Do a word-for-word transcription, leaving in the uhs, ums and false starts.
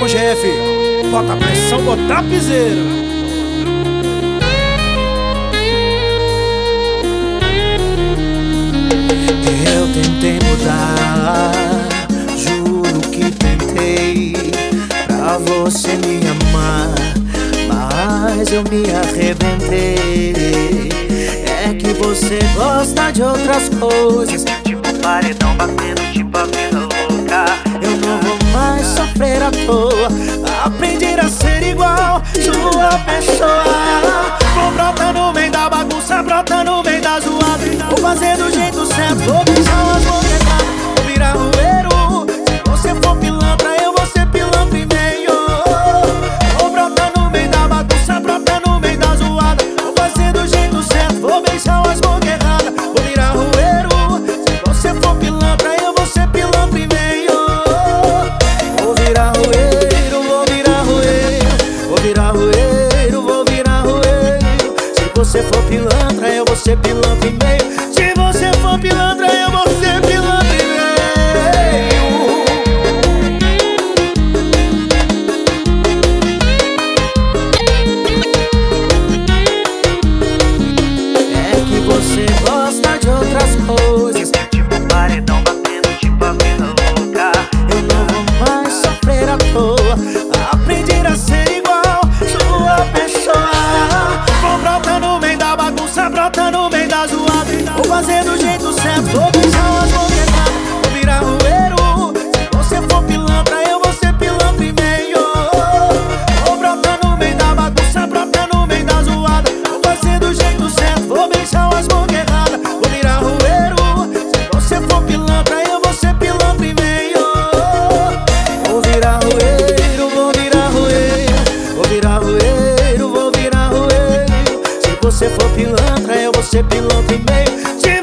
Vamos, chefe. Bota pressão, bota piseiro. Eu tentei mudar, juro que tentei, pra você me amar, mas eu me arrebentei. É que você gosta de outras coisas, tipo paredão batendo, tipo a vida louca. Eu não vou mais sofrer à toa, aprendi a ser igual sua pessoa. Vou brotar no meio da bagunça, brota no meio da zoada. Vou fazer do jeito certo, vou deixar as mãos erradas. Vou virar roeiro, se você for pilantra, eu vou ser pilantra e meio. Vou brotar no meio da bagunça, brota no meio da zoada. Vou fazer do jeito certo, vou deixar as mãos erradas. Vou virar roeiro, se você for pilantra, eu vou ser pilantra e meio. Vou virar roeiro, vou virar roeiro, vou virar roeiro, vou virar roeiro. Se você for pilantra, eu vou ser pilantra e meio. Se você for pilantra, eu vou ser pilantra e meio. É que você gosta de outras coisas, tipo paredão batendo, tipo a vida louca. Eu não vou mais sofrer à toa, aprendi a ser igual sua pessoa. Vou brotar no meio da bagunça, brota no meio da zoada. Vou fazer do jeito certo, vou deixar as mãos erradas. Vou virar roeiro, se você for pilantra, eu vou ser pilantra e meio. Vou brotar no meio da bagunça, brota no meio da zoada. Vou fazer do jeito certo, vou deixar as mãos erradas. Vou virar roeiro, se você for pilantra, eu vou ser pilantra e meio. Vou virar roeiro, vou virar roeiro, vou virar roeiro, vou virar roeiro. Se você for pilantra, eu vou ser pilantra e meio.